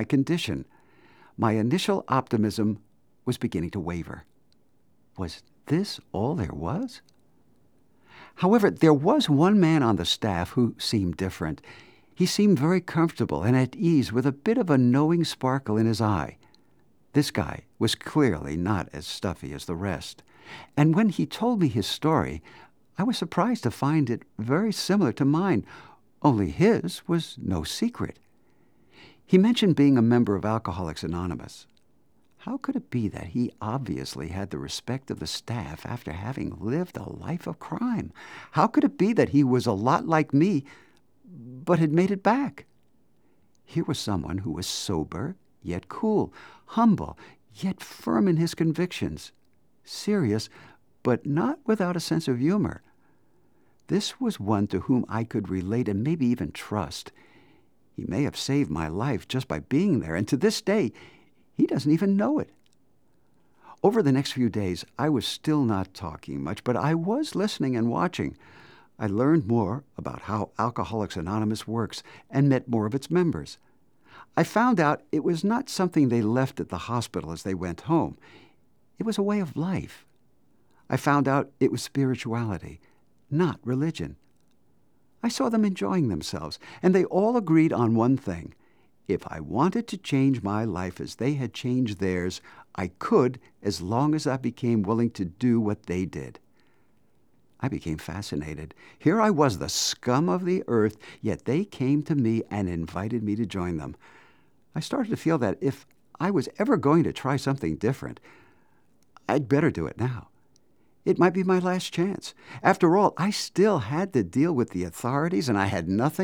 my condition. My initial optimism was beginning to waver. Was this all there was? However, there was one man on the staff who seemed different. He seemed very comfortable and at ease with a bit of a knowing sparkle in his eye. This guy was clearly not as stuffy as the rest. And when he told me his story, I was surprised to find it very similar to mine, only his was no secret. He mentioned being a member of Alcoholics Anonymous. How could it be that he obviously had the respect of the staff after having lived a life of crime? How could it be that he was a lot like me, but had made it back? Here was someone who was sober, yet cool, humble, yet firm in his convictions, serious, but not without a sense of humor. This was one to whom I could relate and maybe even trust. He may have saved my life just by being there, and to this day, he doesn't even know it. Over the next few days, I was still not talking much, but I was listening and watching. I learned more about how Alcoholics Anonymous works and met more of its members. I found out it was not something they left at the hospital as they went home. It was a way of life. I found out it was spirituality, not religion. I saw them enjoying themselves, and they all agreed on one thing. If I wanted to change my life as they had changed theirs, I could, as long as I became willing to do what they did. I became fascinated. Here I was, the scum of the earth, yet they came to me and invited me to join them. I started to feel that if I was ever going to try something different, I'd better do it now. It might be my last chance. After all, I still had to deal with the authorities, and I had nothing